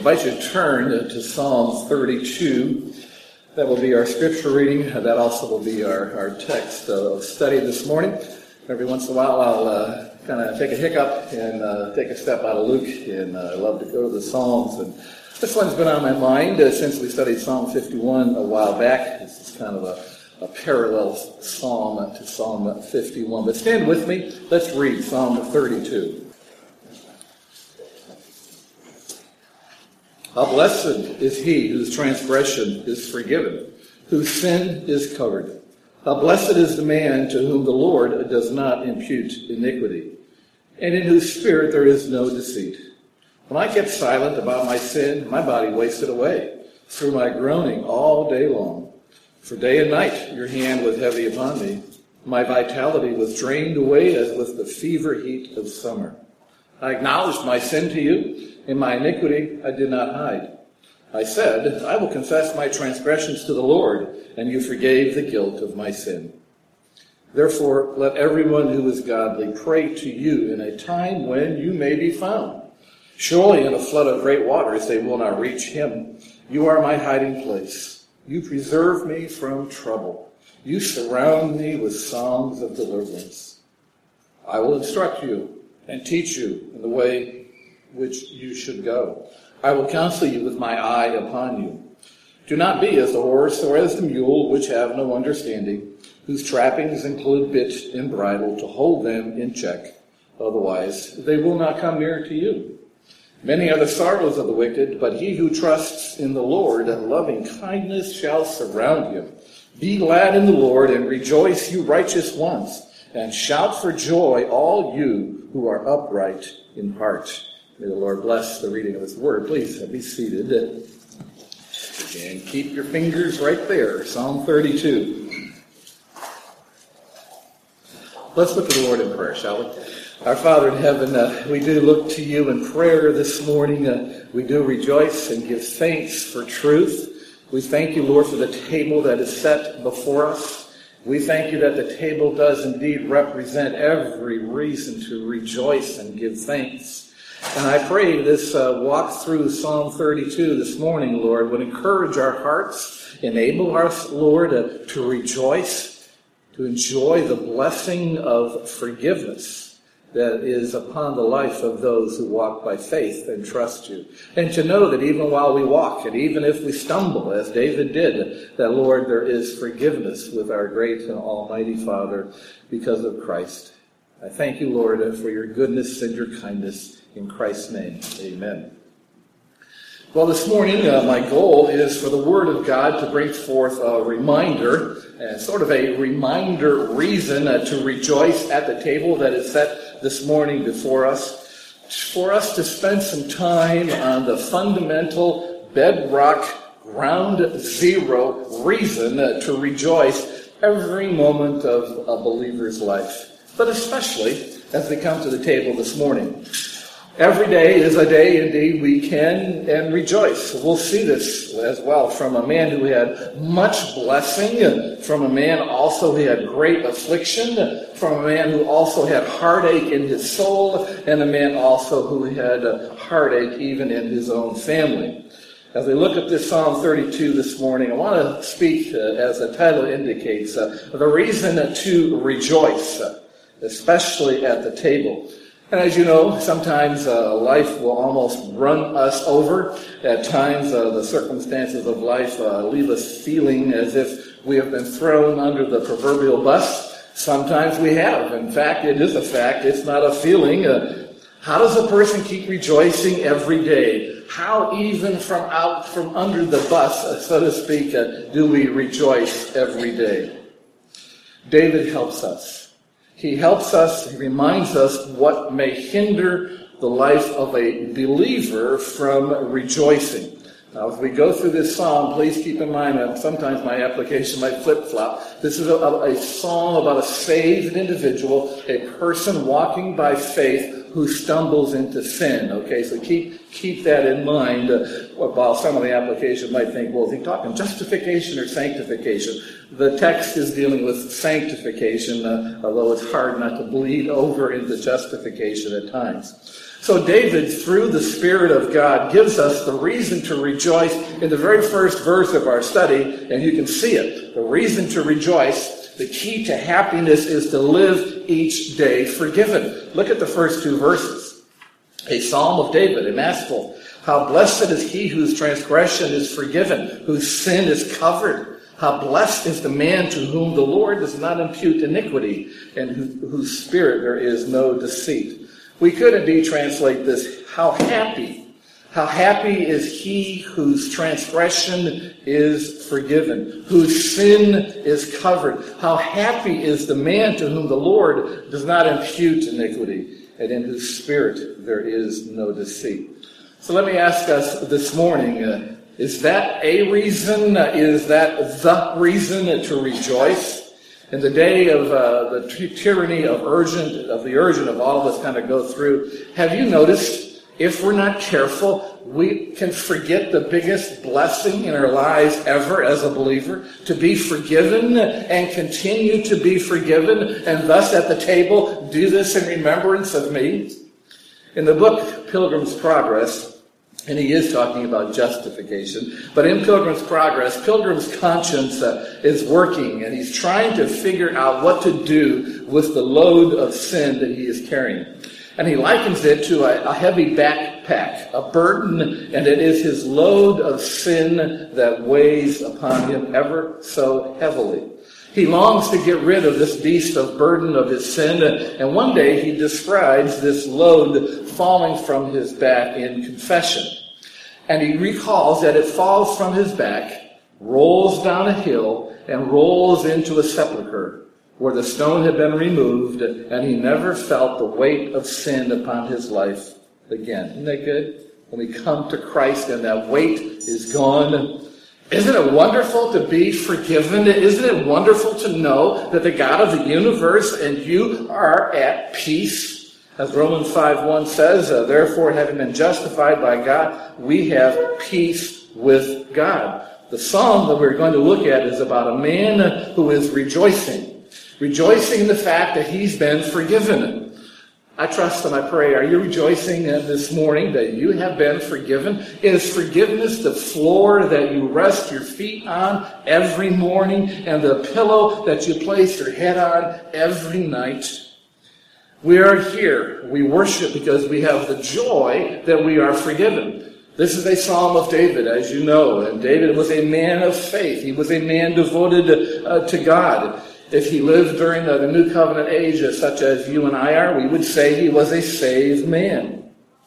I invite you to turn to Psalm 32. That will be our scripture reading. That also will be our text of study this morning. Every once in a while I'll kind of take a hiccup and take a step out of Luke, and I love to go to the Psalms. And this one's been on my mind since we studied Psalm 51 a while back. This is kind of a parallel psalm to Psalm 51. But stand with me. Let's read Psalm 32. How blessed is he whose transgression is forgiven, whose sin is covered. How blessed is the man to whom the Lord does not impute iniquity, and in whose spirit there is no deceit. When I kept silent about my sin, my body wasted away through my groaning all day long. For day and night your hand was heavy upon me. My vitality was drained away as with the fever heat of summer. I acknowledged my sin to you, and my iniquity I did not hide. I said, I will confess my transgressions to the Lord, and you forgave the guilt of my sin. Therefore, let everyone who is godly pray to you in a time when you may be found. Surely in a flood of great waters they will not reach him. You are my hiding place. You preserve me from trouble. You surround me with songs of deliverance. I will instruct you and teach you in the way which you should go. I will counsel you with my eye upon you. Do not be as the horse or as the mule, which have no understanding, whose trappings include bit and bridle to hold them in check. Otherwise, they will not come near to you. Many are the sorrows of the wicked, but he who trusts in the Lord and loving kindness shall surround him. Be glad in the Lord and rejoice, you righteous ones, and shout for joy, all you who are upright in heart. May the Lord bless the reading of his word. Please be seated. And keep your fingers right there. Psalm 32. Let's look to the Lord in prayer, shall we? Our Father in heaven, we do look to you in prayer this morning. We do rejoice and give thanks for truth. We thank you, Lord, for the table that is set before us. We thank you that the table does indeed represent every reason to rejoice and give thanks. And I pray this walk through Psalm 32 this morning, Lord, would encourage our hearts, enable us, Lord, to rejoice, to enjoy the blessing of forgiveness that is upon the life of those who walk by faith and trust you. And to know that even while we walk, and even if we stumble, as David did, that, Lord, there is forgiveness with our great and almighty Father because of Christ. I thank you, Lord, for your goodness and your kindness. In Christ's name, amen. Well, this morning, my goal is for the Word of God to bring forth a reminder, sort of a reminder reason to rejoice at the table that is set this morning before us, for us to spend some time on the fundamental bedrock, ground zero reason to rejoice every moment of a believer's life, but especially as we come to the table this morning. Every day is a day, indeed, we can and rejoice. We'll see this as well from a man who had much blessing, from a man also who had great affliction, from a man who also had heartache in his soul, and a man also who had heartache even in his own family. As we look at this Psalm 32 this morning, I want to speak, as the title indicates, the reason to rejoice, especially at the table. And as you know, sometimes life will almost run us over. At times, the circumstances of life leave us feeling as if we have been thrown under the proverbial bus. Sometimes we have. In fact, it is a fact. It's not a feeling. How does a person keep rejoicing every day? How even from under the bus, so to speak, do we rejoice every day? David helps us. He helps us, he reminds us what may hinder the life of a believer from rejoicing. Now, as we go through this psalm, please keep in mind that sometimes my application might flip-flop. This is a psalm about a saved individual, a person walking by faith who stumbles into sin. Okay, so keep that in mind. While some of the application might think, well, is he talking justification or sanctification? The text is dealing with sanctification, although it's hard not to bleed over into justification at times. So David, through the Spirit of God, gives us the reason to rejoice in the very first verse of our study, and you can see it. The reason to rejoice, the key to happiness is to live each day forgiven. Look at the first two verses. A psalm of David, a masterful. How blessed is he whose transgression is forgiven, whose sin is covered. How blessed is the man to whom the Lord does not impute iniquity, and whose spirit there is no deceit. We could indeed translate this, how happy is he whose transgression is forgiven, whose sin is covered. How happy is the man to whom the Lord does not impute iniquity, and in whose spirit there is no deceit. So let me ask us this morning, is that a reason? Is that the reason to rejoice? In the day of the tyranny of the urgent of all of us kind of go through, have you noticed, if we're not careful, we can forget the biggest blessing in our lives ever as a believer, to be forgiven and continue to be forgiven, and thus at the table do this in remembrance of me? In the book Pilgrim's Progress, and he is talking about justification, but in Pilgrim's Progress, Pilgrim's conscience is working, and he's trying to figure out what to do with the load of sin that he is carrying. And he likens it to a heavy backpack, a burden, and it is his load of sin that weighs upon him ever so heavily. He longs to get rid of this beast of burden of his sin, and one day he describes this load falling from his back in confession. And he recalls that it falls from his back, rolls down a hill, and rolls into a sepulcher where the stone had been removed, and he never felt the weight of sin upon his life again. Isn't that good? When we come to Christ and that weight is gone. Isn't it wonderful to be forgiven? Isn't it wonderful to know that the God of the universe and you are at peace? As Romans 5:1 says, therefore, having been justified by God, we have peace with God. The psalm that we're going to look at is about a man who is rejoicing in the fact that he's been forgiven. I trust and I pray, are you rejoicing this morning that you have been forgiven? Is forgiveness the floor that you rest your feet on every morning and the pillow that you place your head on every night? We are here. We worship because we have the joy that we are forgiven. This is a psalm of David, as you know, and David was a man of faith. He was a man devoted to God. If he lived during the New Covenant age, such as you and I are, we would say he was a saved man.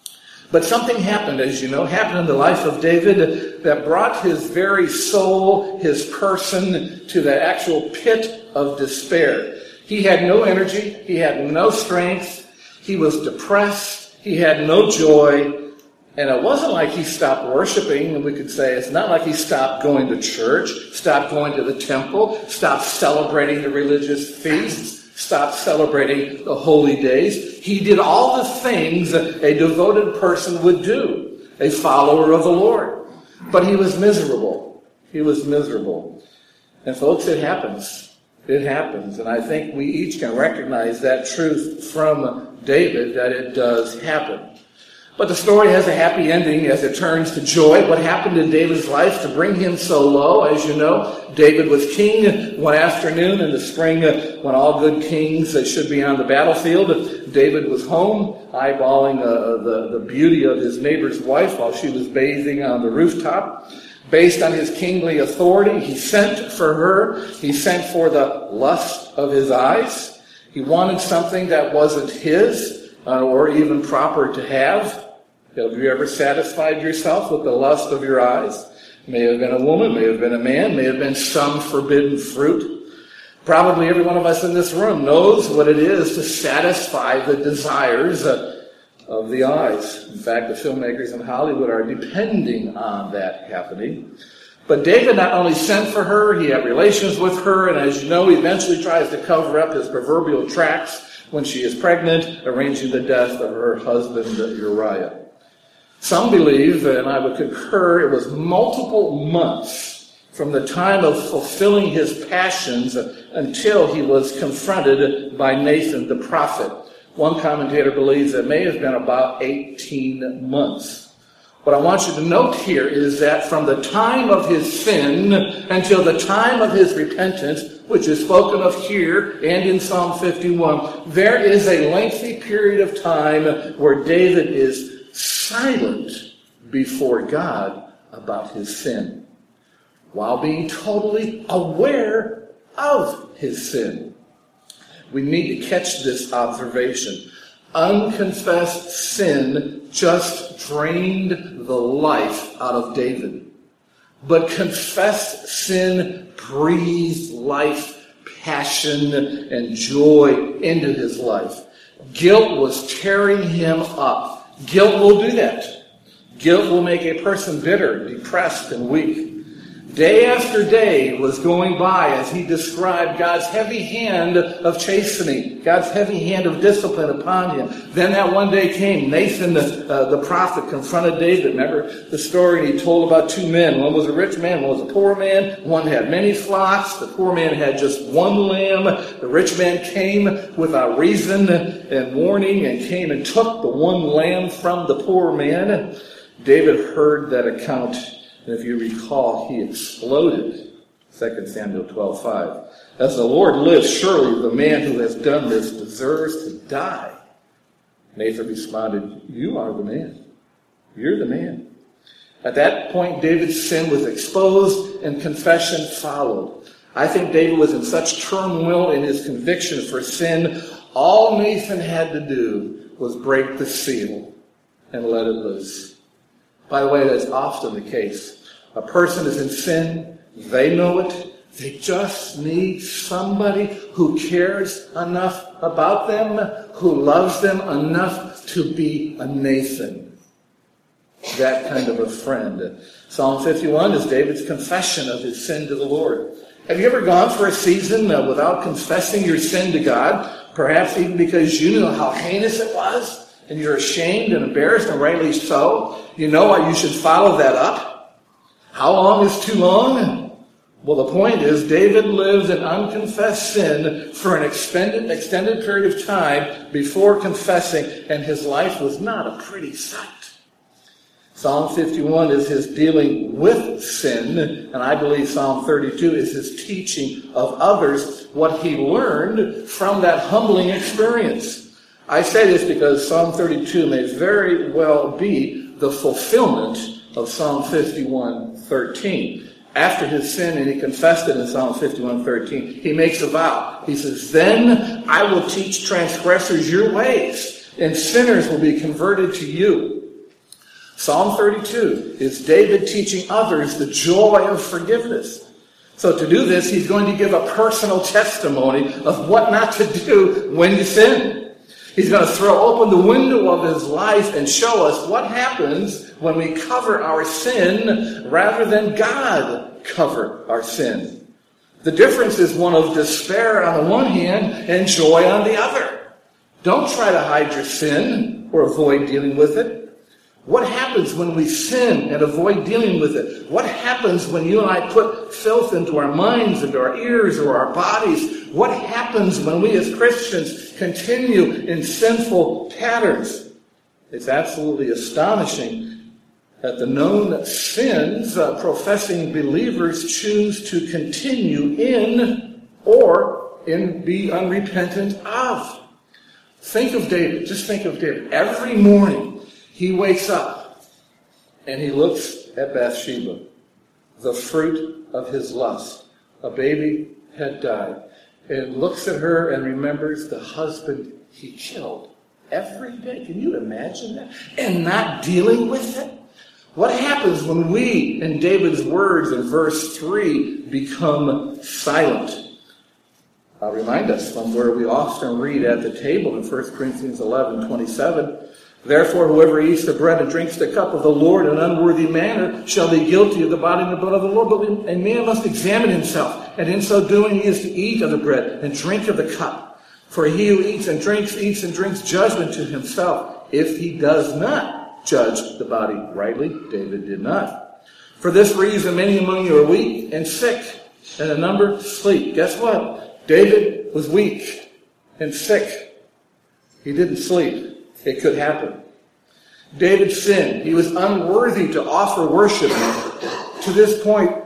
But something happened, as you know, happened in the life of David that brought his very soul, his person, to the actual pit of despair. He had no energy. He had no strength. He was depressed. He had no joy. And it wasn't like he stopped worshiping, and we could say it's not like he stopped going to church, stopped going to the temple, stopped celebrating the religious feasts, stopped celebrating the holy days. He did all the things that a devoted person would do, a follower of the Lord. But he was miserable. He was miserable. And folks, it happens. It happens. And I think we each can recognize that truth from David, that it does happen. But the story has a happy ending as it turns to joy. What happened in David's life to bring him so low? As you know, David was king one afternoon in the spring when all good kings should be on the battlefield. David was home, eyeballing the beauty of his neighbor's wife while she was bathing on the rooftop. Based on his kingly authority, he sent for her. He sent for the lust of his eyes. He wanted something that wasn't his or even proper to have. Have you ever satisfied yourself with the lust of your eyes? May have been a woman, may have been a man, may have been some forbidden fruit. Probably every one of us in this room knows what it is to satisfy the desires of the eyes. In fact, the filmmakers in Hollywood are depending on that happening. But David not only sent for her, he had relations with her, and as you know, he eventually tries to cover up his proverbial tracks when she is pregnant, arranging the death of her husband Uriah. Some believe, and I would concur, it was multiple months from the time of fulfilling his passions until he was confronted by Nathan the prophet, One commentator believes it may have been about 18 months. What I want you to note here is that from the time of his sin until the time of his repentance, which is spoken of here and in Psalm 51, there is a lengthy period of time where David is silent before God about his sin, while being totally aware of his sin. We need to catch this observation. Unconfessed sin just drained the life out of David. But confessed sin breathed life, passion, and joy into his life. Guilt was tearing him up. Guilt will do that. Guilt will make a person bitter, depressed, and weak. Day after day was going by as he described God's heavy hand of chastening, God's heavy hand of discipline upon him. Then that one day came. Nathan, the prophet, confronted David. Remember the story he told about two men. One was a rich man, one was a poor man. One had many flocks. The poor man had just one lamb. The rich man came without reason and warning and came and took the one lamb from the poor man. David heard that account. And if you recall, he exploded. 2 Samuel 12:5. As the Lord lives, surely the man who has done this deserves to die. Nathan responded, "You are the man. You're the man." At that point, David's sin was exposed and confession followed. I think David was in such turmoil in his conviction for sin, all Nathan had to do was break the seal and let it loose. By the way, that's often the case. A person is in sin. They know it. They just need somebody who cares enough about them, who loves them enough to be a Nathan. That kind of a friend. Psalm 51 is David's confession of his sin to the Lord. Have you ever gone for a season without confessing your sin to God? Perhaps even because you knew how heinous it was? And you're ashamed and embarrassed, and rightly so. You know why you should follow that up. How long is too long? Well, the point is, David lived in unconfessed sin for an extended period of time before confessing, and his life was not a pretty sight. Psalm 51 is his dealing with sin, and I believe Psalm 32 is his teaching of others what he learned from that humbling experience. I say this because Psalm 32 may very well be the fulfillment of Psalm 51:13. After his sin, and he confessed it in Psalm 51:13, he makes a vow. He says, "Then I will teach transgressors your ways, and sinners will be converted to you." Psalm 32 is David teaching others the joy of forgiveness. So to do this, he's going to give a personal testimony of what not to do when you sin. He's going to throw open the window of his life and show us what happens when we cover our sin rather than God cover our sin. The difference is one of despair on the one hand and joy on the other. Don't try to hide your sin or avoid dealing with it. What happens when we sin and avoid dealing with it? What happens when you and I put filth into our minds, into our ears, or our bodies? What happens when we as Christians continue in sinful patterns? It's absolutely astonishing that the known sins professing believers choose to continue in or be unrepentant of. Think of David. Just think of David. Every morning, he wakes up and he looks at Bathsheba, the fruit of his lust. A baby had died. And looks at her and remembers the husband he killed every day. Can you imagine that? And not dealing with it? What happens when we, in David's words in verse 3, become silent? I'll remind us from where we often read at the table in 1 Corinthians 11:27. Therefore, whoever eats the bread and drinks the cup of the Lord in an unworthy manner shall be guilty of the body and the blood of the Lord. But a man must examine himself, and in so doing he is to eat of the bread and drink of the cup. For he who eats and drinks judgment to himself. If he does not judge the body rightly, David did not. For this reason, many among you are weak and sick, and a number sleep. Guess what? David was weak and sick. He didn't sleep. It could happen. David sinned. He was unworthy to offer worship. To this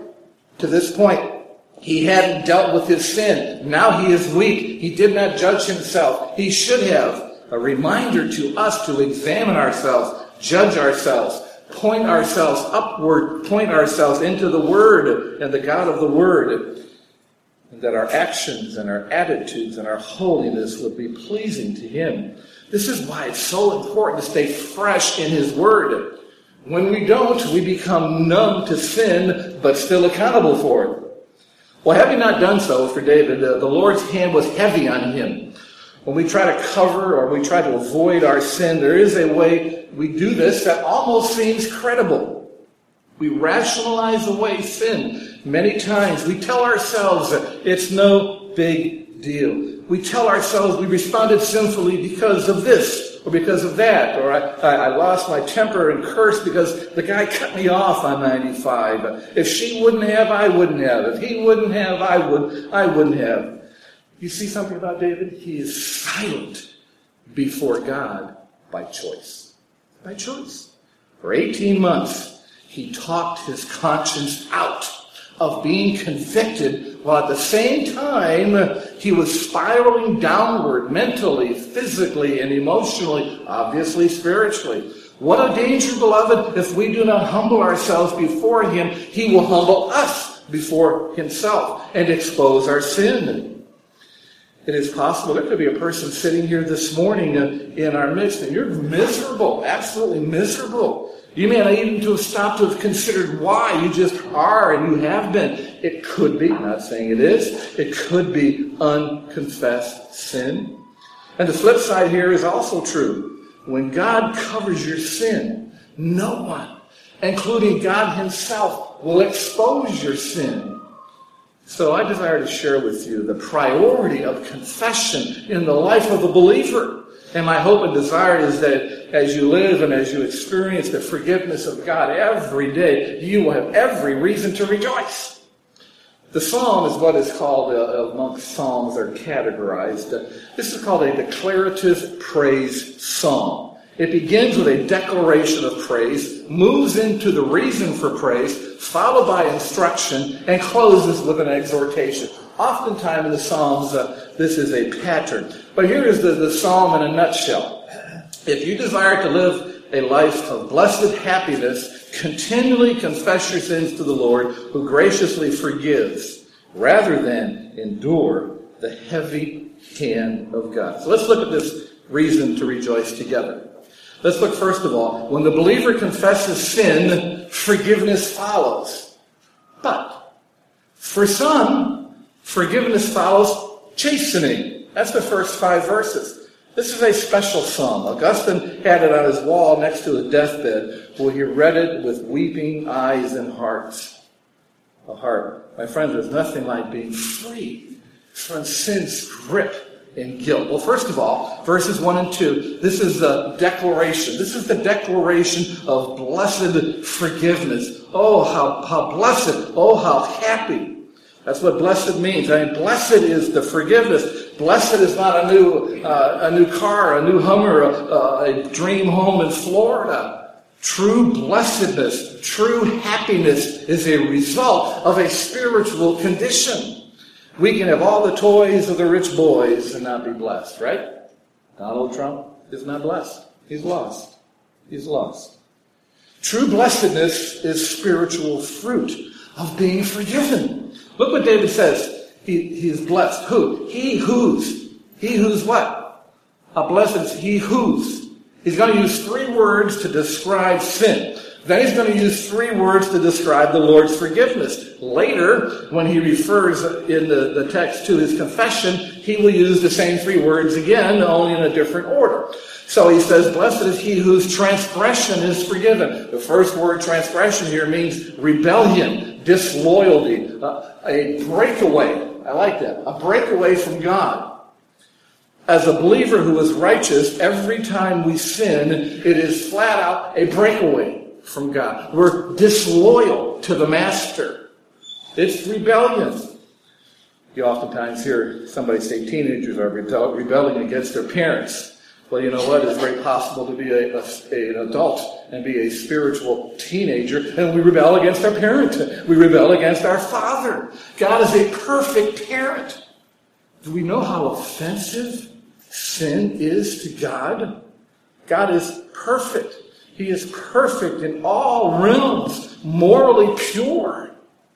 point, he hadn't dealt with his sin. Now he is weak. He did not judge himself. He should have. A reminder to us to examine ourselves, judge ourselves, point ourselves upward, point ourselves into the Word and the God of the Word. And that our actions and our attitudes and our holiness would be pleasing to Him. This is why it's so important to stay fresh in His Word. When we don't, we become numb to sin, but still accountable for it. Well, having not done so for David, the Lord's hand was heavy on him. When we try to cover or we try to avoid our sin, there is a way we do this that almost seems credible. We rationalize away sin many times. We tell ourselves that it's no big deal. We tell ourselves we responded sinfully because of this or because of that, or I lost my temper and cursed because the guy cut me off on 95. If she wouldn't have, I wouldn't have. If he wouldn't have, I wouldn't have. You see something about David? He is silent before God by choice. By choice. For 18 months, he talked his conscience out of being convicted, while at the same time he was spiraling downward mentally, physically, and emotionally, obviously spiritually. What a danger, beloved, if we do not humble ourselves before Him, He will humble us before Himself and expose our sin. It is possible there could be a person sitting here this morning in our midst, and you're miserable, absolutely miserable. You may not even have stopped to have considered why. You just are, and you have been. It could be, I'm not saying it is, it could be unconfessed sin. And the flip side here is also true. When God covers your sin, no one, including God Himself, will expose your sin. So I desire to share with you the priority of confession in the life of a believer. And my hope and desire is that as you live and as you experience the forgiveness of God every day, you will have every reason to rejoice. The psalm is what is called, amongst psalms are categorized. This is called a declarative praise psalm. It begins with a declaration of praise, moves into the reason for praise, followed by instruction, and closes with an exhortation. Oftentimes in the Psalms, this is a pattern. But here is the psalm in a nutshell. If you desire to live a life of blessed happiness, continually confess your sins to the Lord, who graciously forgives, rather than endure the heavy hand of God. So let's look at this reason to rejoice together. Let's look first of all, when the believer confesses sin, forgiveness follows. But for some, forgiveness follows chastening. That's the first 5 verses. This is a special psalm. Augustine had it on his wall next to his deathbed, where he read it with weeping eyes and hearts. A heart. My friends, there's nothing like being free from sin's grip and guilt. Well, first of all, verses 1 and 2, this is the declaration. This is the declaration of blessed forgiveness. Oh, how blessed. Oh, how happy. That's what blessed means. I mean, blessed is the forgiveness. Blessed is not a new car, a new Hummer, a dream home in Florida. True blessedness, true happiness is a result of a spiritual condition. We can have all the toys of the rich boys and not be blessed, right? Donald Trump is not blessed. He's lost. He's lost. True blessedness is spiritual fruit of being forgiven. Look what David says. He is blessed. Who? He who's what? A blessed, he who's. He's going to use 3 words to describe sin. Then he's going to use 3 words to describe the Lord's forgiveness. Later, when he refers in the text to his confession, he will use the same 3 words again, only in a different order. So he says, blessed is he whose transgression is forgiven. The first word, transgression, here means rebellion, disloyalty, a breakaway. I like that. A breakaway from God. As a believer who is righteous, every time we sin, it is flat out a breakaway from God. We're disloyal to the Master. It's rebellion. You oftentimes hear somebody say teenagers are rebelling against their parents. Well, you know what? It's very possible to be an adult and be a spiritual teenager, and we rebel against our parent. We rebel against our father. God is a perfect parent. Do we know how offensive sin is to God? God is perfect. He is perfect in all realms, morally pure.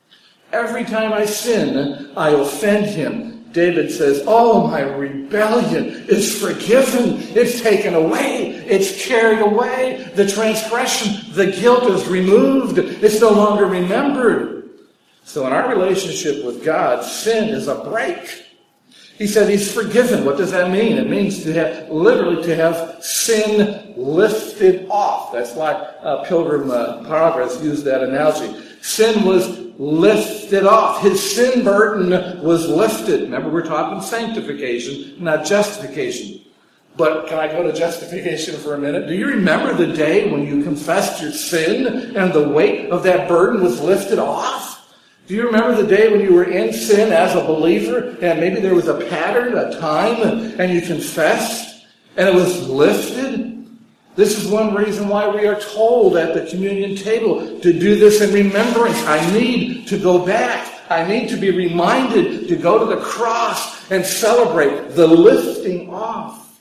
Every time I sin, I offend him. David says, oh, my rebellion is forgiven. It's taken away. It's carried away. The transgression, the guilt is removed. It's no longer remembered. So in our relationship with God, sin is a break. He said he's forgiven. What does that mean? It means literally to have sin lifted off. That's why Pilgrim Progress used that analogy. Sin was lifted off. His sin burden was lifted. Remember, we're talking sanctification, not justification. But can I go to justification for a minute? Do you remember the day when you confessed your sin and the weight of that burden was lifted off? Do you remember the day when you were in sin as a believer and maybe there was a pattern, a time, and you confessed and it was lifted? This is one reason why we are told at the communion table to do this in remembrance. I need to go back. I need to be reminded to go to the cross and celebrate the lifting off.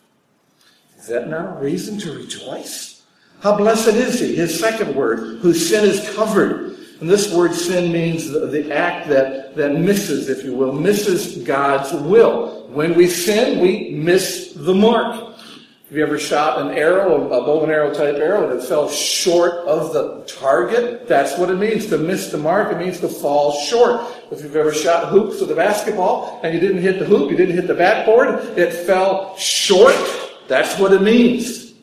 Is that not a reason to rejoice? How blessed is he? His second word, whose sin is covered. And this word sin means the act that misses, if you will, misses God's will. When we sin, we miss the mark. Have you ever shot an arrow, a bow and arrow type arrow, and it fell short of the target? That's what it means to miss the mark. It means to fall short. If you've ever shot hoops with a basketball and you didn't hit the hoop, you didn't hit the backboard, it fell short. That's what it means.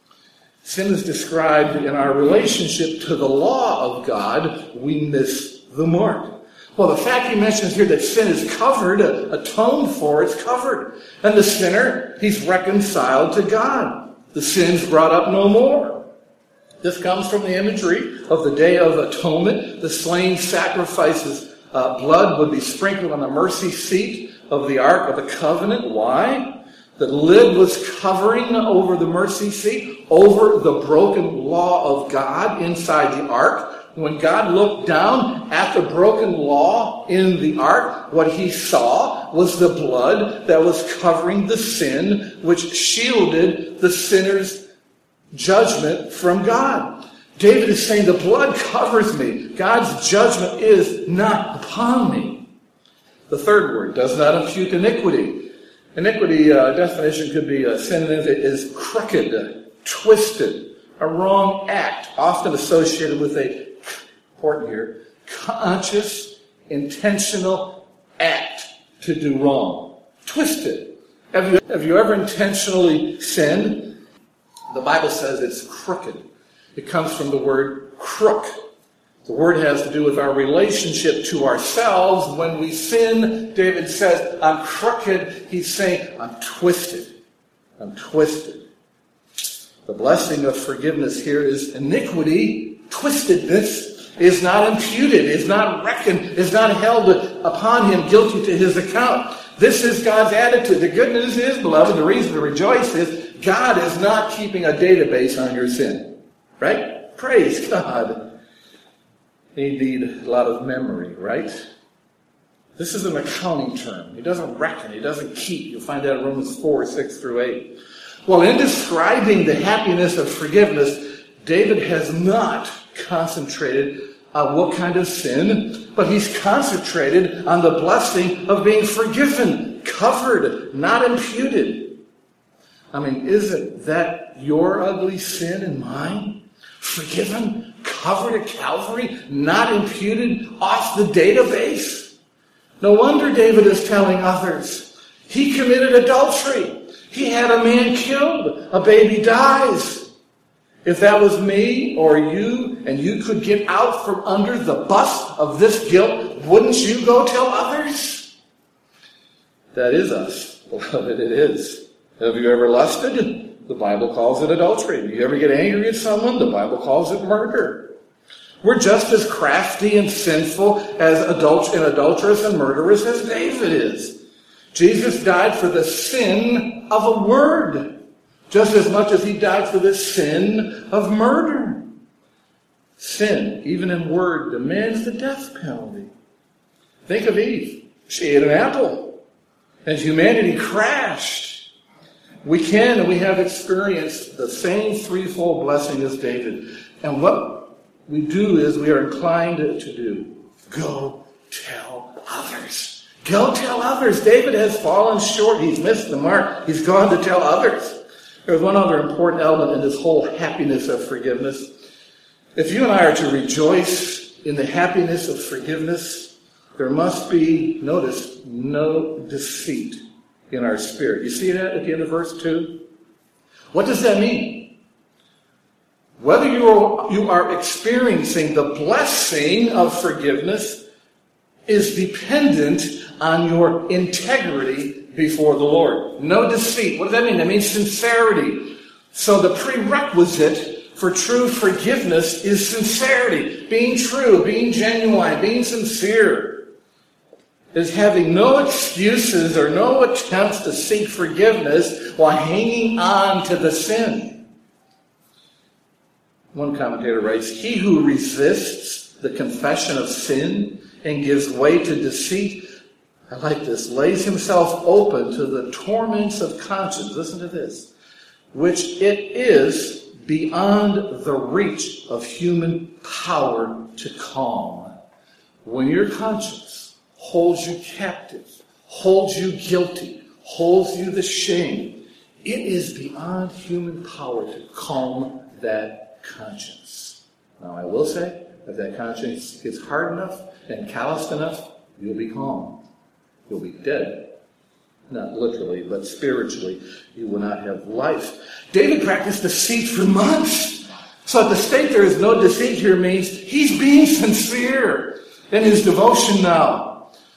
Sin is described in our relationship to the law of God. We miss the mark. Well, the fact he mentions here that sin is covered, atoned for, it's covered. And the sinner, he's reconciled to God. The sin's brought up no more. This comes from the imagery of the Day of Atonement. The slain sacrifices, blood would be sprinkled on the mercy seat of the Ark of the Covenant. Why? The lid was covering over the mercy seat, over the broken law of God inside the Ark. When God looked down at the broken law in the ark, what he saw was the blood that was covering the sin, which shielded the sinner's judgment from God. David is saying, the blood covers me. God's judgment is not upon me. The third word, does not impute iniquity. Iniquity, definition could be a synonym. It is crooked, twisted, a wrong act, often associated with important here, conscious, intentional act to do wrong. Twisted. Have you ever intentionally sinned? The Bible says it's crooked. It comes from the word crook. The word has to do with our relationship to ourselves. When we sin, David says, I'm crooked. He's saying, I'm twisted. I'm twisted. The blessing of forgiveness here is iniquity, twistedness, is not imputed, is not reckoned, is not held upon him guilty to his account. This is God's attitude. The good news is, beloved, the reason to rejoice is God is not keeping a database on your sin. Right? Praise God. You need a lot of memory, right? This is an accounting term. He doesn't reckon. He doesn't keep. You'll find that in Romans 4, 6 through 8. Well, in describing the happiness of forgiveness, David has not concentrated on what kind of sin, but he's concentrated on the blessing of being forgiven, covered, not imputed. I mean, isn't that your ugly sin and mine? Forgiven, covered at Calvary, not imputed, off the database. No wonder David is telling others. He committed adultery. He had a man killed. A baby dies. If that was me or you, and you could get out from under the bus of this guilt, wouldn't you go tell others? That is us, beloved, it is. Have you ever lusted? The Bible calls it adultery. Do you ever get angry at someone? The Bible calls it murder. We're just as crafty and sinful as adulterous and murderous as David is. Jesus died for the sin of a word. just as much as he died for the sin of murder. Sin, even in word, demands the death penalty. Think of Eve. She ate an apple, and humanity crashed. We can and we have experienced the same threefold blessing as David. And what we do is we are inclined to do. Go tell others. Go tell others. David has fallen short. He's missed the mark. He's gone to tell others. There's one other important element in this whole happiness of forgiveness. If you and I are to rejoice in the happiness of forgiveness, there must be, notice, no deceit in our spirit. You see that at the end of verse 2? What does that mean? Whether you are experiencing the blessing of forgiveness is dependent on your integrity before the Lord. No deceit. What does that mean? That means sincerity. So the prerequisite for true forgiveness is sincerity. Being true, being genuine, being sincere. Is having no excuses or no attempts to seek forgiveness while hanging on to the sin. One commentator writes, he who resists the confession of sin and gives way to deceit, I like this, lays himself open to the torments of conscience. Listen to this. Which it is beyond the reach of human power to calm. When your conscience holds you captive, holds you guilty, holds you the shame, it is beyond human power to calm that conscience. Now I will say, if that conscience gets hard enough and calloused enough, you'll be calm. You'll be dead. Not literally, but spiritually, you will not have life. David practiced deceit for months. So to state there is no deceit here means he's being sincere in his devotion now.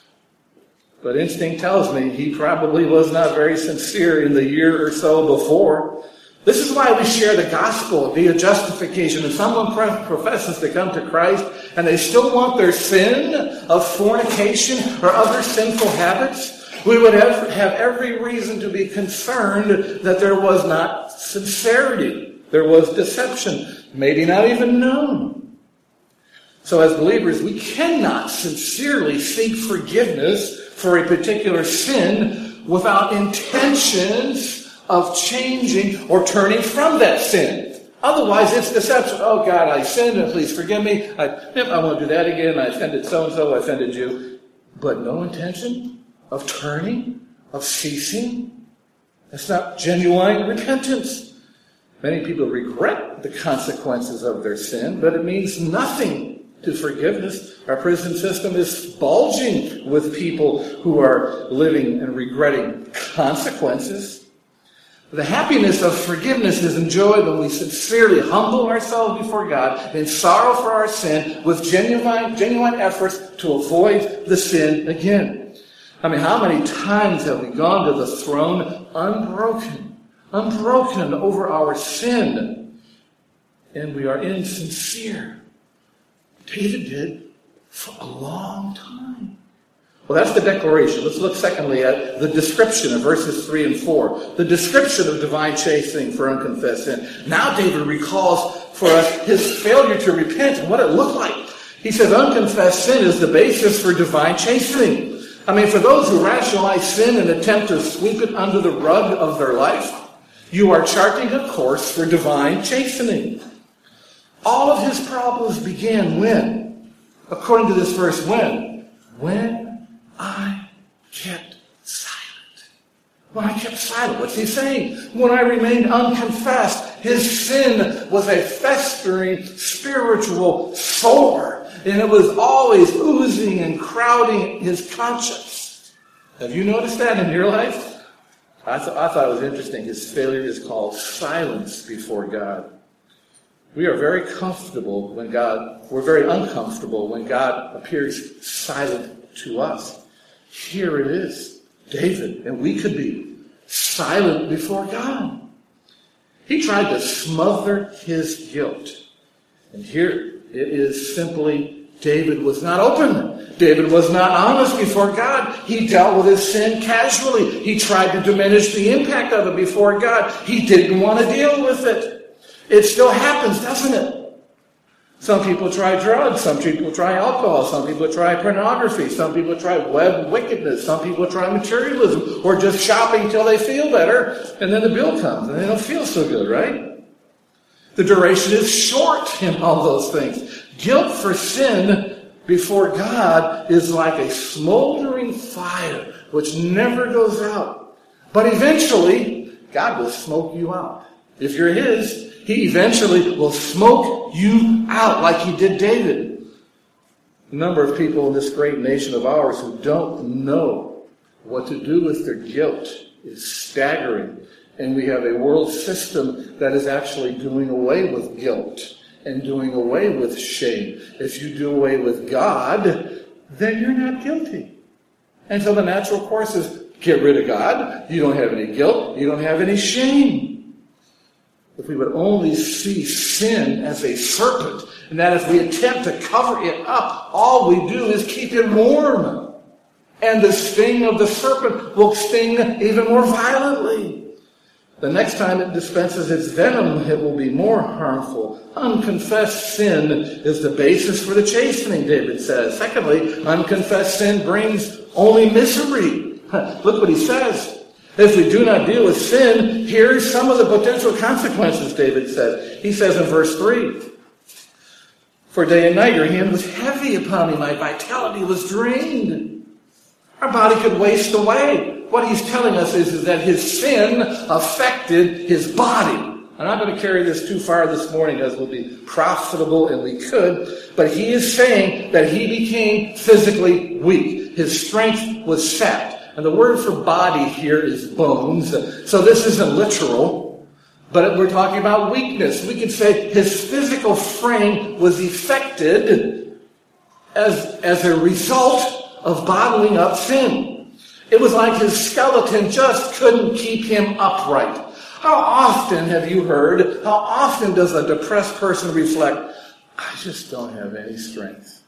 But instinct tells me he probably was not very sincere in the year or so before. This is why we share the gospel via justification. If someone professes to come to Christ and they still want their sin of fornication or other sinful habits, we would have every reason to be concerned that there was not sincerity. There was deception, maybe not even known. So as believers, we cannot sincerely seek forgiveness for a particular sin without intentions of changing or turning from that sin. Otherwise, it's deception. Oh, God, I sinned, and please forgive me. I won't do that again. I offended so-and-so. I offended you. But no intention of turning, of ceasing. That's not genuine repentance. Many people regret the consequences of their sin, but it means nothing to forgiveness. Our prison system is bulging with people who are living and regretting consequences. The happiness of forgiveness is enjoyed when we sincerely humble ourselves before God in sorrow for our sin with genuine efforts to avoid the sin again. I mean, how many times have we gone to the throne unbroken over our sin, and we are insincere? David did for a long time. Well, that's the declaration. Let's look secondly at the description of verses 3 and 4. The description of divine chastening for unconfessed sin. Now David recalls for us his failure to repent and what it looked like. He says unconfessed sin is the basis for divine chastening. I mean, for those who rationalize sin and attempt to sweep it under the rug of their life, you are charting a course for divine chastening. All of his problems began when? According to this verse, when? When I kept silent. When I kept silent. What's he saying? When I remained unconfessed. His sin was a festering spiritual sore. And it was always oozing and crowding his conscience. Have you noticed that in your life? I thought it was interesting. His failure is called silence before God. We are very comfortable when we're very uncomfortable when God appears silent to us. Here it is, David, and we could be silent before God. He tried to smother his guilt. And here it is simply David was not open. David was not honest before God. He dealt with his sin casually. He tried to diminish the impact of it before God. He didn't want to deal with it. It still happens, doesn't it? Some people try drugs. Some people try alcohol. Some people try pornography. Some people try web wickedness. Some people try materialism or just shopping until they feel better, and then the bill comes and they don't feel so good, right? The duration is short in all those things. Guilt for sin before God is like a smoldering fire which never goes out. But eventually, God will smoke you out. If you're His, He eventually will smoke you out like He did David. A number of people in this great nation of ours who don't know what to do with their guilt is staggering. And we have a world system that is actually doing away with guilt and doing away with shame. If you do away with God, then you're not guilty. And so the natural course is get rid of God. You don't have any guilt. You don't have any shame. If we would only see sin as a serpent, and that if we attempt to cover it up, all we do is keep it warm. And the sting of the serpent will sting even more violently. The next time it dispenses its venom, it will be more harmful. Unconfessed sin is the basis for the chastening, David says. Secondly, unconfessed sin brings only misery. Look what he says. If we do not deal with sin, here's some of the potential consequences, David says. He says in verse 3, for day and night your hand was heavy upon me, my vitality was drained. Our body could waste away. What he's telling us is that his sin affected his body. I'm not going to carry this too far this morning as will be profitable and we could, but he is saying that he became physically weak. His strength was sapped. And the word for body here is bones. So this isn't literal, but we're talking about weakness. We could say his physical frame was affected as a result of bottling up sin. It was like his skeleton just couldn't keep him upright. How often have you heard, how often does a depressed person reflect, I just don't have any strength.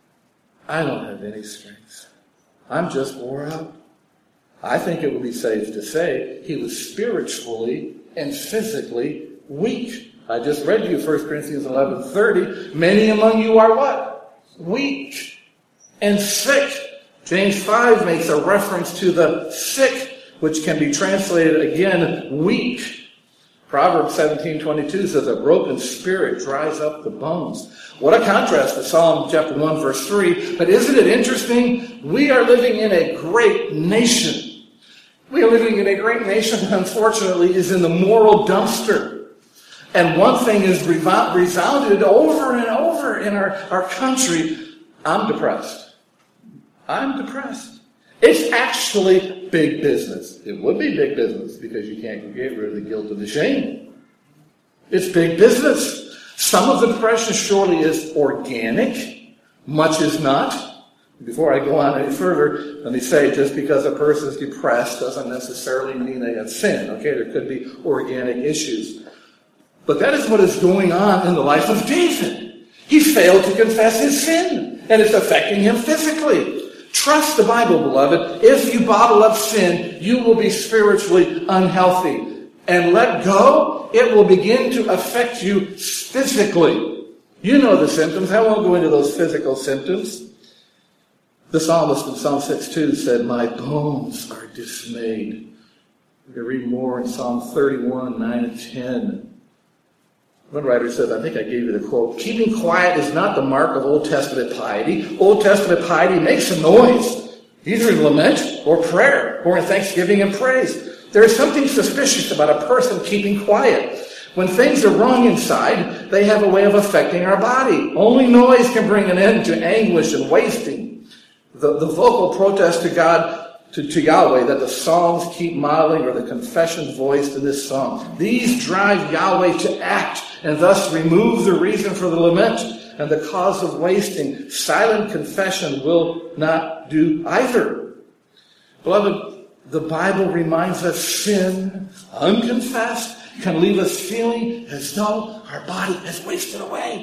I don't have any strength. I'm just wore out. I think it would be safe to say he was spiritually and physically weak. I just read to you 1 Corinthians 11:30. Many among you are what? Weak and sick. James 5 makes a reference to the sick, which can be translated again, weak. Proverbs 17:22 says, a broken spirit dries up the bones. What a contrast to Psalm chapter 1, verse 3. But isn't it interesting? We are living in a great nation. We are living in a great nation that unfortunately is in the moral dumpster. And one thing is resounded over and over in our country. I'm depressed. I'm depressed. It's actually big business. It would be big business because you can't get rid of the guilt and the shame. It's big business. Some of the depression surely is organic. Much is not. Before I go on any further, let me say just because a person is depressed doesn't necessarily mean they have sin. Okay, there could be organic issues. But that is what is going on in the life of David. He failed to confess his sin, and it's affecting him physically. Trust the Bible, beloved. If you bottle up sin, you will be spiritually unhealthy. And let go, it will begin to affect you physically. You know the symptoms. I won't go into those physical symptoms. The psalmist in Psalm 6:2 said, my bones are dismayed. We can read more in Psalm 31, 9 and 10. One writer says, I think I gave you the quote, keeping quiet is not the mark of Old Testament piety. Old Testament piety makes a noise, either in lament or prayer or in thanksgiving and praise. There is something suspicious about a person keeping quiet. When things are wrong inside, they have a way of affecting our body. Only noise can bring an end to anguish and wasting. The vocal protest to God, to Yahweh, that the Psalms keep modeling, or the confession voiced in this song. These drive Yahweh to act, and thus remove the reason for the lament and the cause of wasting. Silent confession will not do either. Beloved, the Bible reminds us sin, unconfessed, can leave us feeling as though our body has wasted away.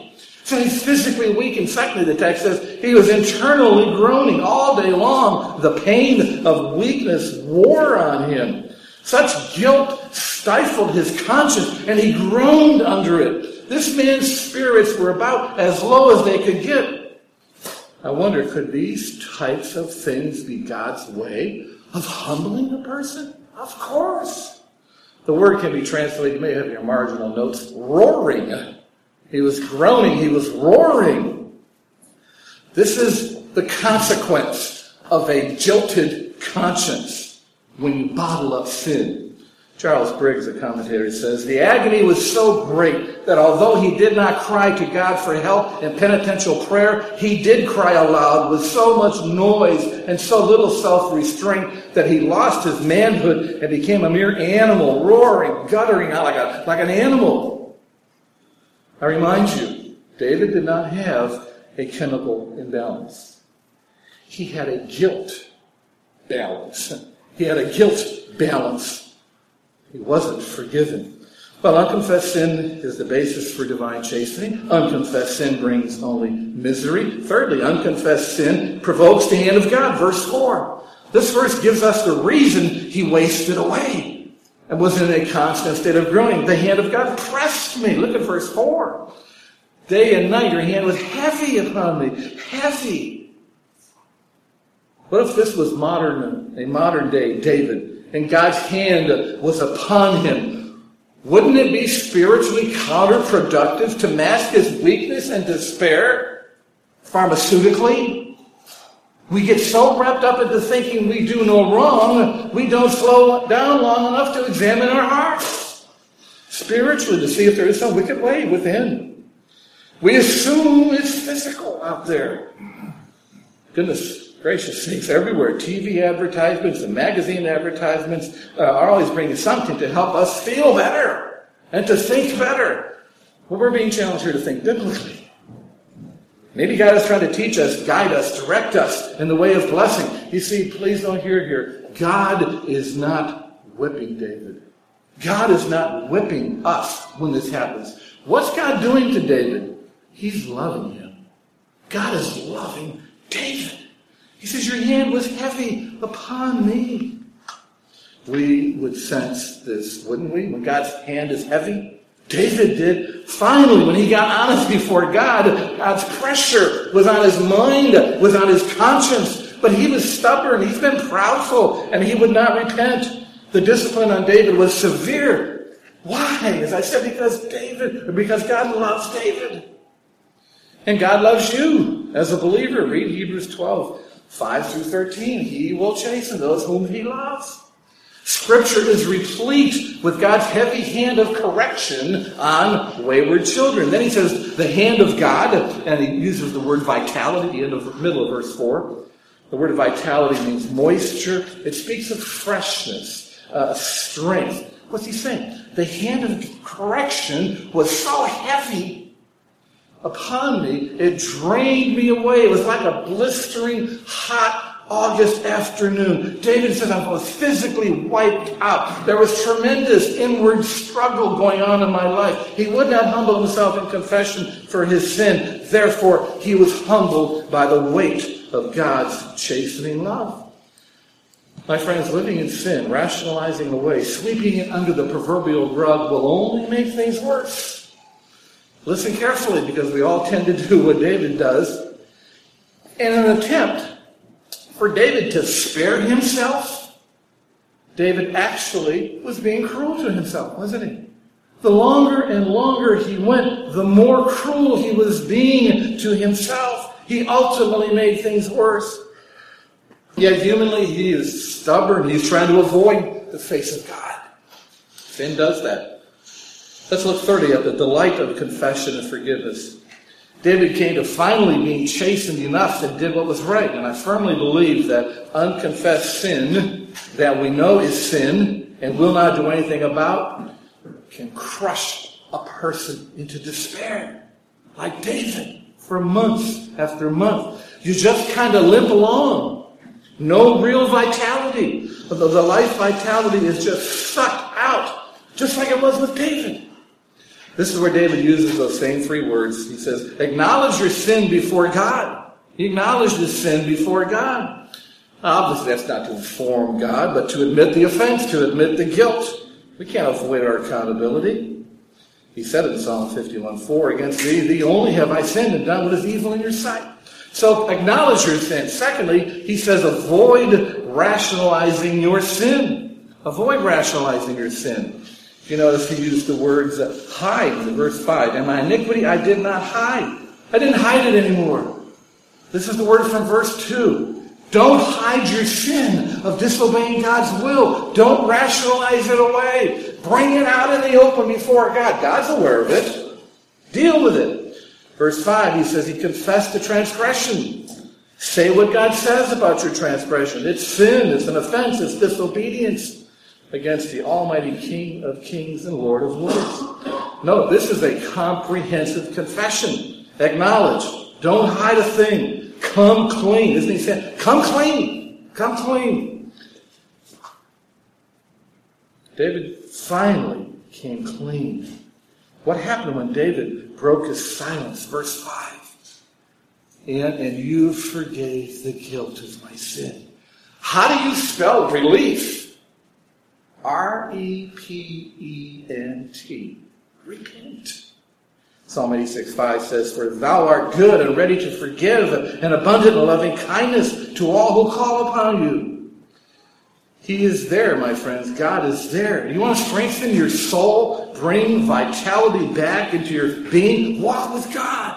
So he's physically weak, and secondly, the text says he was internally groaning all day long. The pain of weakness wore on him. Such guilt stifled his conscience, and he groaned under it. This man's spirits were about as low as they could get. I wonder, could these types of things be God's way of humbling a person? Of course. The word can be translated, you may have your marginal notes, roaring. He was groaning, he was roaring. This is the consequence of a jilted conscience when you bottle up sin. Charles Briggs, a commentator, says, the agony was so great that although he did not cry to God for help in penitential prayer, he did cry aloud with so much noise and so little self-restraint that he lost his manhood and became a mere animal, roaring, guttering out like an animal. I remind you, David did not have a chemical imbalance. He had a guilt balance. He had a guilt balance. He wasn't forgiven. Well, unconfessed sin is the basis for divine chastening. Unconfessed sin brings only misery. Thirdly, unconfessed sin provokes the hand of God. Verse 4. This verse gives us the reason he wasted away and was in a constant state of groaning. The hand of God pressed me. Look at verse 4. Day and night your hand was heavy upon me. Heavy. What if this was a modern day David, and God's hand was upon him? Wouldn't it be spiritually counterproductive to mask his weakness and despair pharmaceutically? We get so wrapped up into thinking we do no wrong, we don't slow down long enough to examine our hearts spiritually to see if there is some wicked way within. We assume it's physical out there. Goodness gracious sakes, everywhere. TV advertisements and magazine advertisements are always bringing something to help us feel better and to think better. Well, we're being challenged here to think biblically. Maybe God is trying to teach us, guide us, direct us in the way of blessing. You see, please don't hear here. God is not whipping David. God is not whipping us when this happens. What's God doing to David? He's loving him. God is loving David. He says, your hand was heavy upon me. We would sense this, wouldn't we? When God's hand is heavy. David did. Finally, when he got honest before God, God's pressure was on his mind, was on his conscience. But he was stubborn. He's been proudful, and he would not repent. The discipline on David was severe. Why? As I said, because God loves David. And God loves you as a believer. Read Hebrews 12. 5 through 13, he will chasten those whom he loves. Scripture is replete with God's heavy hand of correction on wayward children. Then he says, the hand of God, and he uses the word vitality, middle of verse 4. The word vitality means moisture. It speaks of freshness, strength. What's he saying? The hand of correction was so heavy upon me, it drained me away. It was like a blistering, hot August afternoon. David says, I was physically wiped out. There was tremendous inward struggle going on in my life. He would not humble himself in confession for his sin. Therefore, he was humbled by the weight of God's chastening love. My friends, living in sin, rationalizing away, sweeping it under the proverbial rug will only make things worse. Listen carefully, because we all tend to do what David does. In an attempt for David to spare himself, David actually was being cruel to himself, wasn't he? The longer and longer he went, the more cruel he was being to himself. He ultimately made things worse. Yet humanly, he is stubborn. He's trying to avoid the face of God. Sin does that. Let's look thirdly at the delight of confession and forgiveness. David came to finally being chastened enough and did what was right. And I firmly believe that unconfessed sin that we know is sin and will not do anything about can crush a person into despair. Like David, for months after month. You just kind of limp along. No real vitality. The life vitality is just sucked out, just like it was with David. This is where David uses those same three words. He says, acknowledge your sin before God. He acknowledged his sin before God. Obviously, that's not to inform God, but to admit the offense, to admit the guilt. We can't avoid our accountability. He said in Psalm 51:4, against thee only have I sinned and done what is evil in your sight. So acknowledge your sin. Secondly, he says avoid rationalizing your sin. Avoid rationalizing your sin. You notice he used the words hide in verse 5. And my iniquity I did not hide. I didn't hide it anymore. This is the word from verse 2. Don't hide your sin of disobeying God's will. Don't rationalize it away. Bring it out in the open before God. God's aware of it. Deal with it. Verse 5, he says he confessed the transgression. Say what God says about your transgression. It's sin, it's an offense, it's disobedience against the Almighty King of Kings and Lord of Lords. No, this is a comprehensive confession. Acknowledge. Don't hide a thing. Come clean. Isn't he saying, come clean. Come clean. David finally came clean. What happened when David broke his silence? Verse 5. And you forgave the guilt of my sin. How do you spell relief? R-E-P-E-N-T. Repent. Psalm 86:5 says, for thou art good and ready to forgive and abundant in loving kindness to all who call upon you. He is there, my friends. God is there. You want to strengthen your soul? Bring vitality back into your being? Walk with God.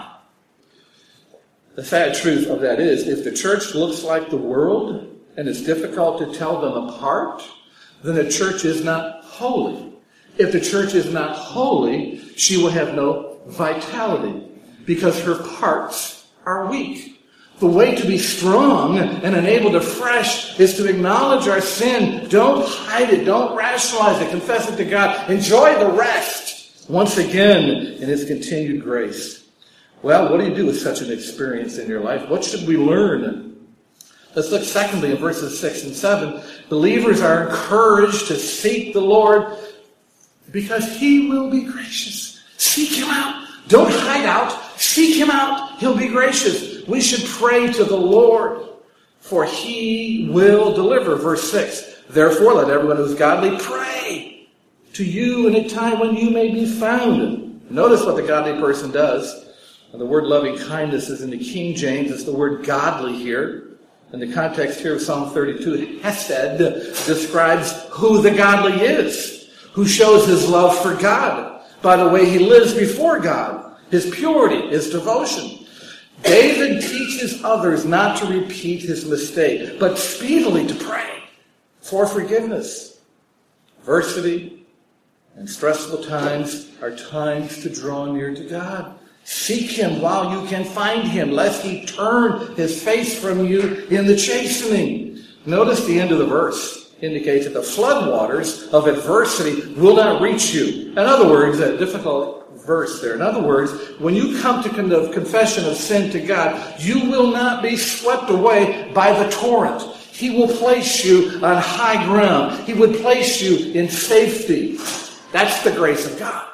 The sad truth of that is, if the church looks like the world and it's difficult to tell them apart, then the church is not holy. If the church is not holy, she will have no vitality because her parts are weak. The way to be strong and enabled afresh is to acknowledge our sin. Don't hide it. Don't rationalize it. Confess it to God. Enjoy the rest once again in his continued grace. Well, what do you do with such an experience in your life? What should we learn? Let's look secondly in verses 6 and 7. Believers are encouraged to seek the Lord because he will be gracious. Seek him out. Don't hide out. Seek him out. He'll be gracious. We should pray to the Lord, for he will deliver. Verse 6. Therefore, let everyone who is godly pray to you in a time when you may be found. Notice what the godly person does. And the word loving kindness is in the King James. It's the word godly here. In the context here of Psalm 32, Hesed describes who the godly is, who shows his love for God by the way he lives before God, his purity, his devotion. David teaches others not to repeat his mistake, but speedily to pray for forgiveness. Adversity and stressful times are times to draw near to God. Seek him while you can find him, lest he turn his face from you in the chastening. Notice the end of the verse indicates that the floodwaters of adversity will not reach you. In other words, a difficult verse there. In other words, when you come to confession of sin to God, you will not be swept away by the torrent. He will place you on high ground. He would place you in safety. That's the grace of God.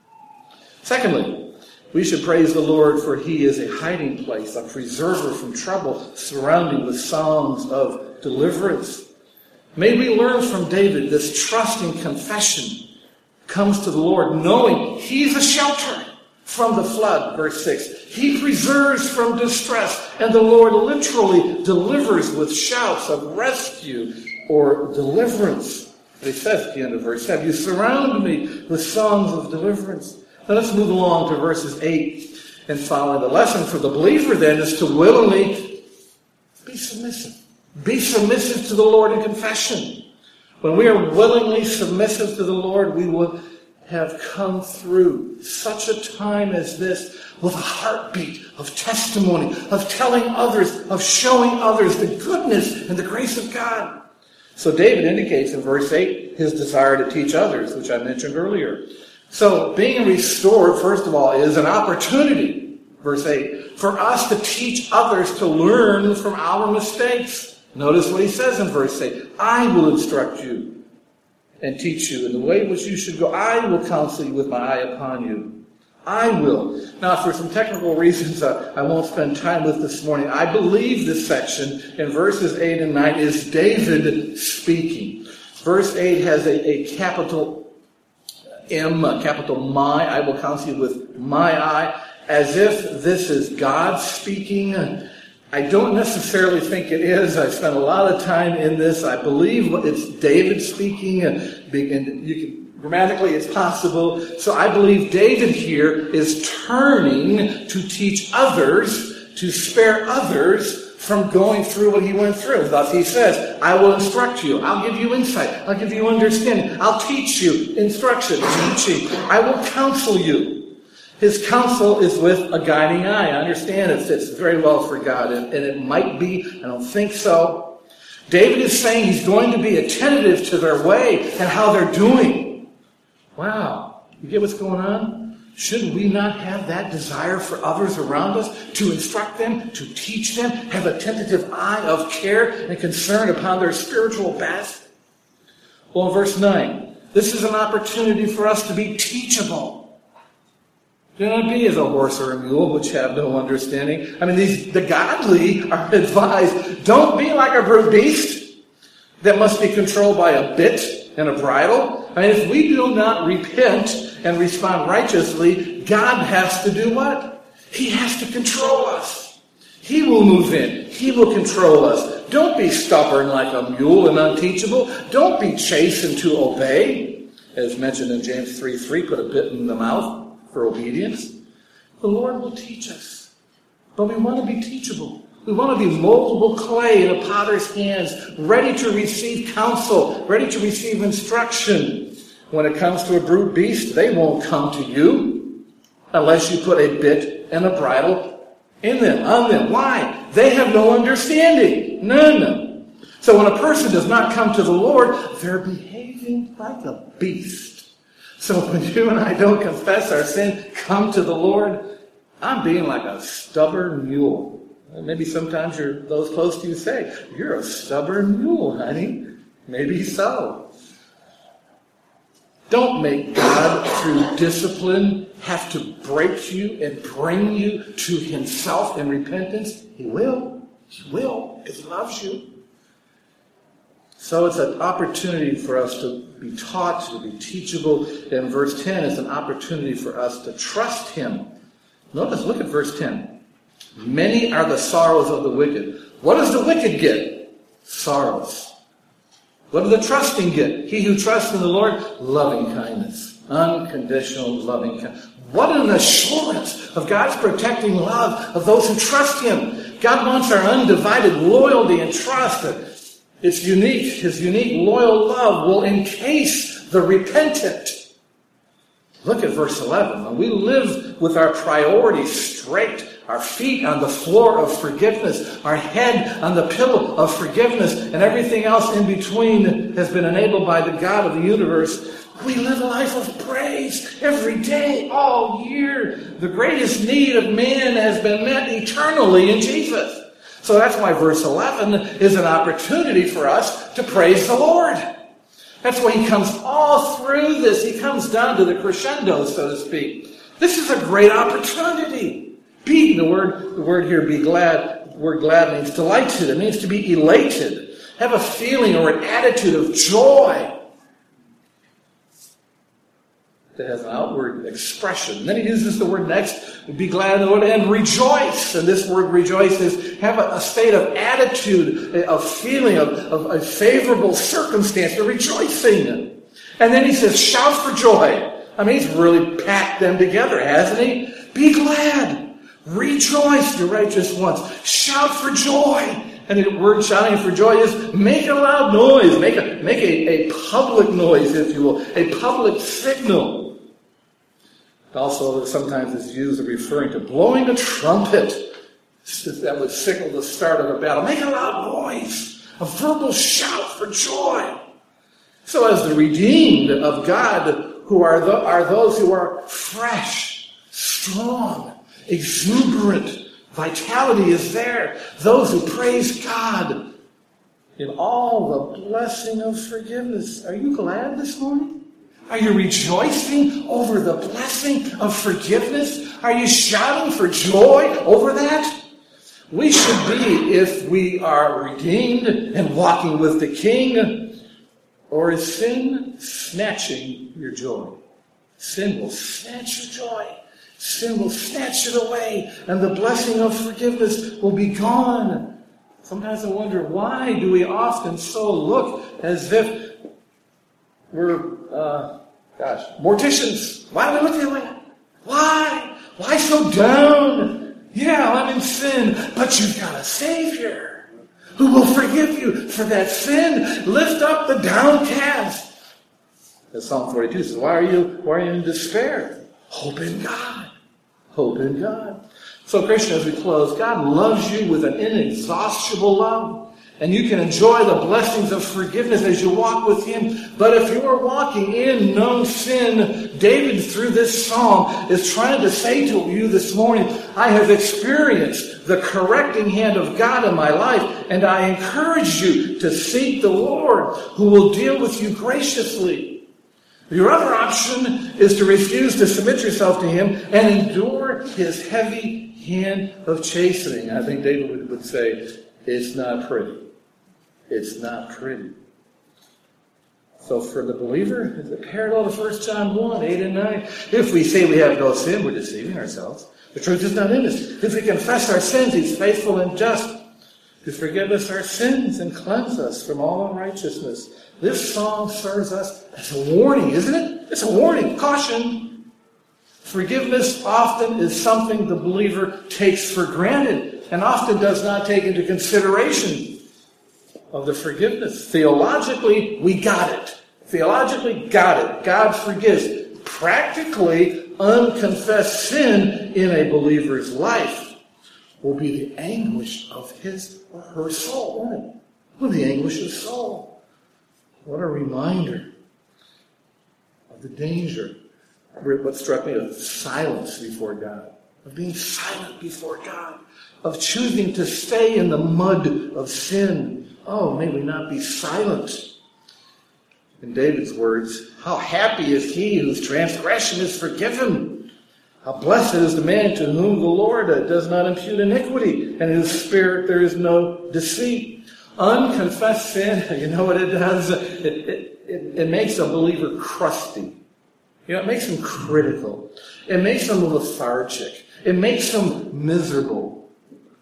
Secondly, we should praise the Lord, for he is a hiding place, a preserver from trouble, surrounding with songs of deliverance. May we learn from David this trusting confession comes to the Lord, knowing he's a shelter from the flood. Verse 6. He preserves from distress, and the Lord literally delivers with shouts of rescue or deliverance. But he says at the end of verse 7, you surround me with songs of deliverance. Now let's move along to verses 8 and following. The lesson for the believer then is to willingly be submissive. Be submissive to the Lord in confession. When we are willingly submissive to the Lord, we will have come through such a time as this with a heartbeat of testimony, of telling others, of showing others the goodness and the grace of God. So David indicates in verse 8 his desire to teach others, which I mentioned earlier. So being restored, first of all, is an opportunity, verse 8, for us to teach others to learn from our mistakes. Notice what he says in verse 8. I will instruct you and teach you in the way in which you should go. I will counsel you with my eye upon you. I will. Now, for some technical reasons I won't spend time with this morning, I believe this section in verses 8 and 9 is David speaking. Verse 8 has a capital M, a capital my. I will counsel you with my eye, as if this is God speaking. I don't necessarily think it is. I've spent a lot of time in this. I believe it's David speaking, and you can, grammatically it's possible. So I believe David here is turning to teach others, to spare others from going through what he went through. Thus he says, I will instruct you. I'll give you insight. I'll give you understanding. I'll teach you instruction, teaching. I will counsel you. His counsel is with a guiding eye. I understand it fits very well for God, and it might be. I don't think so. David is saying he's going to be attentive to their way and how they're doing. Wow. You get what's going on? Should we not have that desire for others around us to instruct them, to teach them, have a tentative eye of care and concern upon their spiritual best? Well, in verse 9, this is an opportunity for us to be teachable. Do not be as a horse or a mule, which have no understanding. I mean, the godly are advised, don't be like a brute beast that must be controlled by a bit and a bridle. I mean, if we do not repent and respond righteously, God has to do what? He has to control us. He will move in. He will control us. Don't be stubborn like a mule and unteachable. Don't be chastened to obey. As mentioned in James 3:3, put a bit in the mouth for obedience. The Lord will teach us. But we want to be teachable. We want to be moldable clay in a potter's hands, ready to receive counsel, ready to receive instruction. When it comes to a brute beast, they won't come to you unless you put a bit and a bridle in them, on them. Why? They have no understanding. None. So when a person does not come to the Lord, they're behaving like a beast. So when you and I don't confess our sin, come to the Lord, I'm being like a stubborn mule. Maybe sometimes those close to you say, you're a stubborn mule, honey. Maybe so. Don't make God, through discipline, have to break you and bring you to himself in repentance. He will. He will, because he loves you. So it's an opportunity for us to be taught, to be teachable. And verse 10 is an opportunity for us to trust him. Notice, look at verse 10. Many are the sorrows of the wicked. What does the wicked get? Sorrows. What does the trusting get? He who trusts in the Lord, loving kindness. Unconditional loving kindness. What an assurance of God's protecting love of those who trust him. God wants our undivided loyalty and trust. It's unique. His unique loyal love will encase the repentant. Look at verse 11. When we live with our priorities straight, our feet on the floor of forgiveness, our head on the pillow of forgiveness, and everything else in between has been enabled by the God of the universe, we live a life of praise every day, all year. The greatest need of man has been met eternally in Jesus. So that's why verse 11 is an opportunity for us to praise the Lord. That's why he comes all through this. He comes down to the crescendo, so to speak. This is a great opportunity. Be, the word here, be glad. The word glad means delighted. It means to be elated. Have a feeling or an attitude of joy that has an outward expression. And then he uses the word next, be glad, and rejoice. And this word rejoice is have a state of attitude, of feeling, of a favorable circumstance, of rejoicing. And then he says, shout for joy. I mean, he's really packed them together, hasn't he? Be glad. Rejoice, you righteous ones. Shout for joy. And the word shouting for joy is make a loud noise. Make a public noise, if you will. A public signal. Also, sometimes it's used of referring to blowing a trumpet. That would signal the start of a battle. Make a loud noise. A verbal shout for joy. So as the redeemed of God, who are those who are fresh, strong, exuberant, vitality is there. Those who praise God in all the blessing of forgiveness. Are you glad this morning? Are you rejoicing over the blessing of forgiveness? Are you shouting for joy over that? We should be if we are redeemed and walking with the King. Or is sin snatching your joy? Sin will snatch your joy. Sin will snatch it away, and the blessing of forgiveness will be gone. Sometimes I wonder, why do we often so look as if we're, morticians? Why do we look that way? Why? Why so down? Yeah, I'm in sin, but you've got a Savior who will forgive you for that sin. Lift up the downcast. As Psalm 42 says, why are you in despair? Hope in God. Hope in God. So, Christian, as we close, God loves you with an inexhaustible love. And you can enjoy the blessings of forgiveness as you walk with Him. But if you are walking in known sin, David, through this psalm, is trying to say to you this morning, I have experienced the correcting hand of God in my life, and I encourage you to seek the Lord, who will deal with you graciously. Your other option is to refuse to submit yourself to Him and endure His heavy hand of chastening. I think David would say, it's not pretty. It's not pretty. So for the believer, is it parallel to 1 John 1, 8 and 9? If we say we have no sin, we're deceiving ourselves. The truth is not in us. If we confess our sins, He's faithful and just to forgive us our sins and cleanse us from all unrighteousness. This song serves us as a warning, isn't it? It's a warning. Caution. Forgiveness often is something the believer takes for granted and often does not take into consideration of the forgiveness. Theologically, we got it. Theologically, got it. God forgives. Practically, unconfessed sin in a believer's life will be the anguish of his or her soul, won't it? Will be the anguish of soul. What a reminder of the danger. What struck me of silence before God, of being silent before God, of choosing to stay in the mud of sin. Oh, may we not be silent. In David's words, how happy is he whose transgression is forgiven. How blessed is the man to whom the Lord does not impute iniquity, and in his spirit there is no deceit. Unconfessed sin, you know what it does? It makes a believer crusty. You know, it makes him critical. It makes him lethargic. It makes him miserable.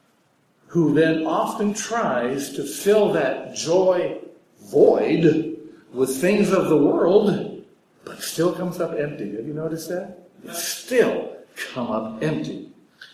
Who then often tries to fill that joy void with things of the world, but still comes up empty. Have you noticed that? It still come up empty.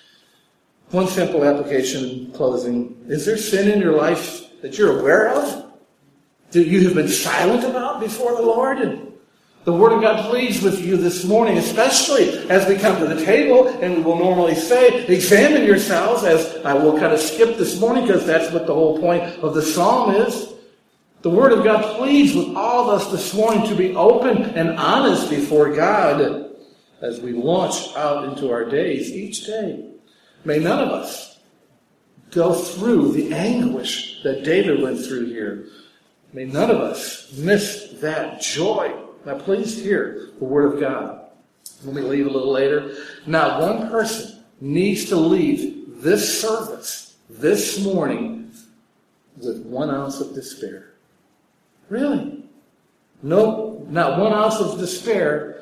One simple application in closing. Is there sin in your life that you're aware of, that you have been silent about before the Lord? And the Word of God pleads with you this morning, especially as we come to the table, and we will normally say, examine yourselves, as I will kind of skip this morning because that's what the whole point of the psalm is. The Word of God pleads with all of us this morning to be open and honest before God as we launch out into our days each day. May none of us go through the anguish that David went through here. May none of us miss that joy. Now please hear the Word of God. When we leave a little later, not one person needs to leave this service this morning with 1 ounce of despair. Really? No, not 1 ounce of despair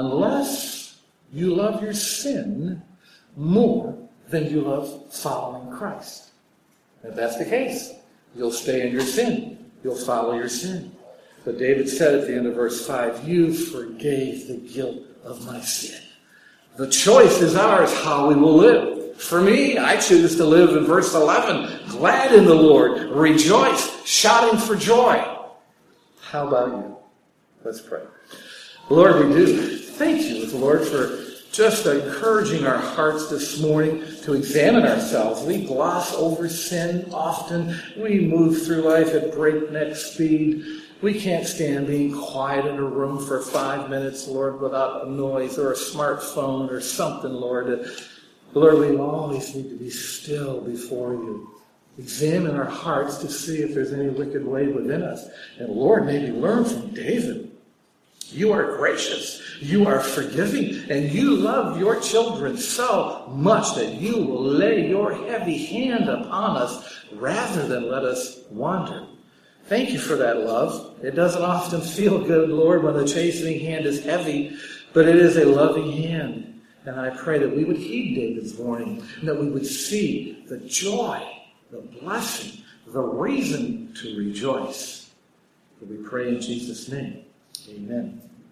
unless you love your sin more than you love following Christ. If that's the case, you'll stay in your sin. You'll follow your sin. But David said at the end of verse 5, you forgave the guilt of my sin. The choice is ours how we will live. For me, I choose to live in verse 11, glad in the Lord, rejoice, shouting for joy. How about you? Let's pray. Lord, we do thank you, Lord, for just encouraging our hearts this morning to examine ourselves. We gloss over sin often. We move through life at breakneck speed. We can't stand being quiet in a room for 5 minutes, Lord, without a noise or a smartphone or something, Lord. Lord, we always need to be still before you. Examine our hearts to see if there's any wicked way within us. And Lord, maybe learn from David. You are gracious, you are forgiving, and you love your children so much that you will lay your heavy hand upon us rather than let us wander. Thank you for that love. It doesn't often feel good, Lord, when the chastening hand is heavy, but it is a loving hand. And I pray that we would heed David's warning, and that we would see the joy, the blessing, the reason to rejoice. We pray in Jesus' name. Amen.